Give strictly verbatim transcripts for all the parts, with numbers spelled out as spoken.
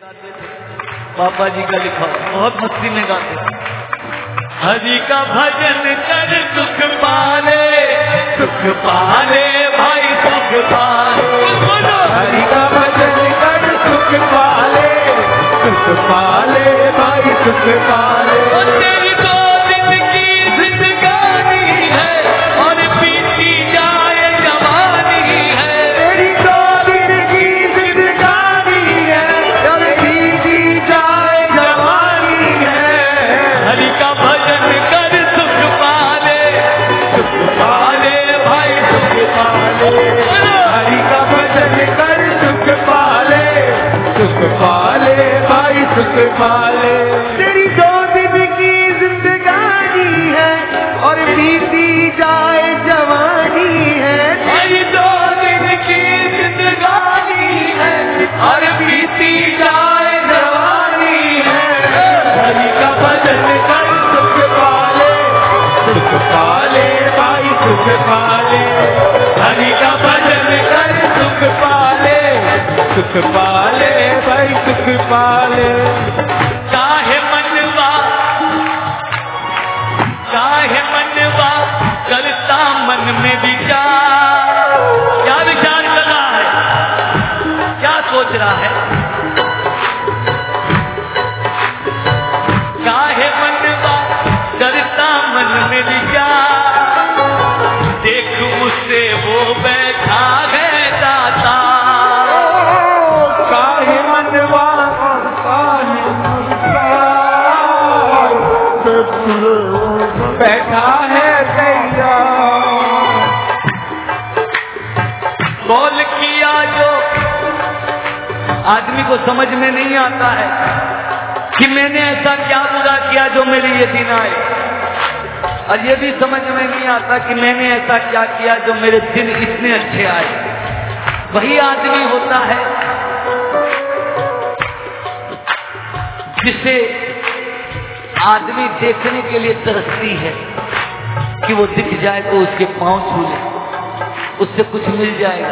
गाते थे, पापा जी का लिखा, बहुत मस्ती में गाते थे। हरि का भजन कर सुख पाले, सुख पाले भाई सुख पाले। हरि का भजन कर सुख पाले, सुख पाले भाई सुख पाले। तेरी दो दिन की जिंदगानी है और बीती जाए जवानी है। तेरी दो दिन की जिंदगानी है और बीती जाए जवानी है। हरि का भजन कर सुख पाले, सुख पाले भाई सुख पाले। हरि का भजन कर सुख पाले, सुख पाले भाई सुख पाले। तेरी दो दिन की जिंदगानी है और बीती जाए जवानी है। तेरी दो दिन की जिंदगानी है और बीती जाए जवानी है। हरि का भजन कर सुख पाले, सुख पाले भाई सुख पाले। हरि का भजन कर सुख पाले, सुख पाले भाई सुख पाले। काहे मनवा, काहे मनवा करता मन में विचार। क्या विचार कर रहा है, क्या सोच रहा है? काहे मनवा करता मन में विचार। देख उससे वो बैठा है दाता। काहे मनवा काहे बैठा है दैया। कॉल किया जो आदमी को समझ में नहीं आता है कि मैंने ऐसा क्या बुरा किया जो मेरे ये दिन आए, और ये भी समझ में नहीं आता कि मैंने ऐसा क्या किया जो मेरे दिन इतने अच्छे आए। वही आदमी होता है जिसे आदमी देखने के लिए तरसती है कि वो दिख जाए तो उसके पांव छू ले, उससे कुछ मिल जाएगा।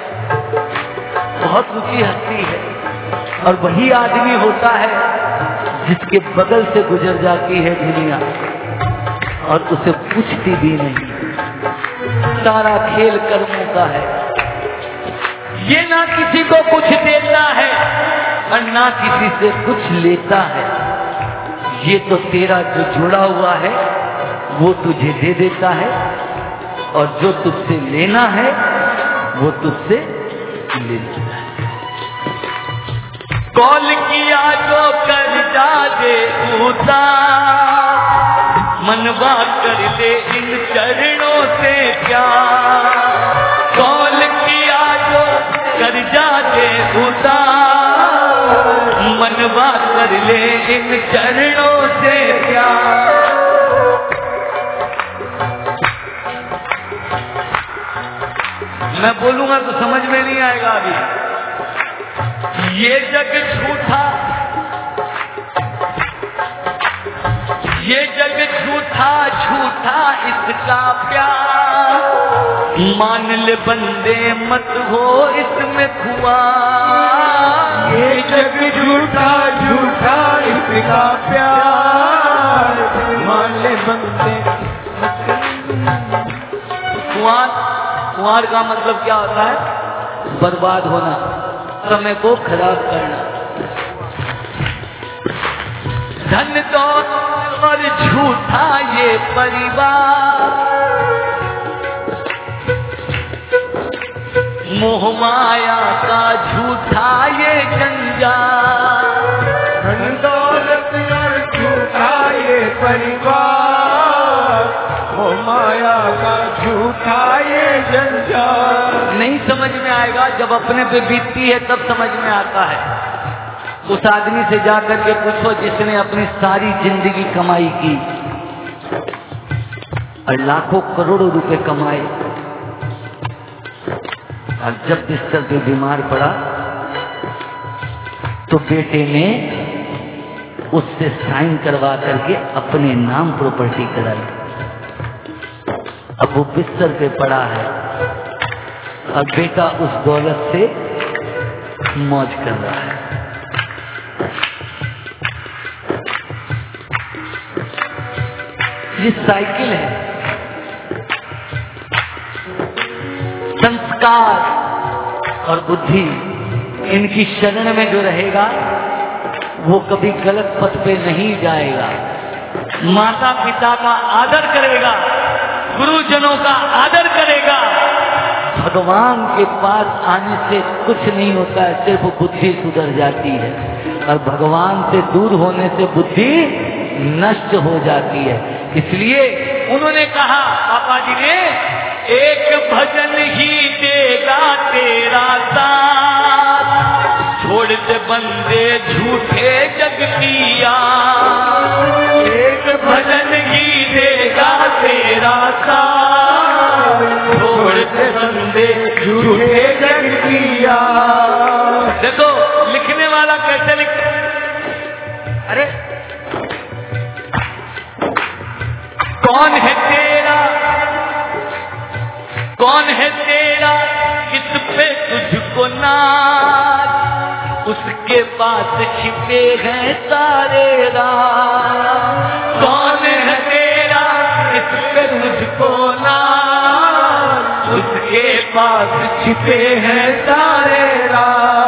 बहुत ऊंची हस्ती है। और वही आदमी होता है जिसके बगल से गुजर जाती है दुनिया और उसे पूछती भी नहीं। सारा खेल कर्मों का है। ये ना किसी को कुछ देता है और ना किसी से कुछ लेता है। ये तो तेरा जो जुड़ा हुआ है वो तुझे दे देता है, और जो तुझसे लेना है वो तुझसे ले लेता है। कॉल किया जो कर्जा दे उतार, मनवा कर ले इन चरणों से प्यार। कॉल किया जो कर्जा दे उतार, मनवा कर ले इन चरणों से प्यार। मैं बोलूंगा तो समझ में नहीं आएगा अभी। ये जग झूठा, ये जग झूठा झूठा इसका प्यार। मान ले बंदे मत हो इसमें खुआर। ये जग झूठा झूठा इसका प्यार। मान ले बंदे। कुआर, कुआर का मतलब क्या होता है? बर्बाद होना, समय को खराब करना। धन दौलत और झूठा ये परिवार, मोह माया का झूठा ये जंजाल। धन दौलत और झूठा ये परिवार, मोह माया का झूठा ये जंजाल। नहीं समझ में आएगा, जब अपने पे बीतती है तब समझ में आता है। उस आदमी से जाकर के पूछो जिसने अपनी सारी जिंदगी कमाई की और लाखों करोड़ों रुपए कमाए, और जब बिस्तर पे बीमार पड़ा तो बेटे ने उससे साइन करवा करके अपने नाम प्रॉपर्टी कराई। अब वो बिस्तर पे पड़ा है और बेटा उस दौलत से मौज कर रहा है। ये साइकिल है। संस्कार और बुद्धि इनकी शरण में जो रहेगा वो कभी गलत पथ पे नहीं जाएगा। माता पिता का आदर करेगा, गुरुजनों का आदर करेगा। भगवान के पास आने से कुछ नहीं होता है, सिर्फ बुद्धि सुधर जाती है, और भगवान से दूर होने से बुद्धि नष्ट हो जाती है। इसलिए उन्होंने कहा, पापा जी ने, एक भजन ही देगा तेरा साथ, छोड़ दे बंदे झूठे जग किया। एक भजन ही देगा तेरा साथ, छोड़ दे बंदे झूठे जग किया। देखो लिखने वाला कैसे लिखता, अरे कौन है तेरा, कौन है तेरा, किस पे तुझको नाज, उसके पास छिपे हैं सारे राज। कौन है तेरा, किस पे तुझको नाज, उसके पास छिपे हैं सारे राज।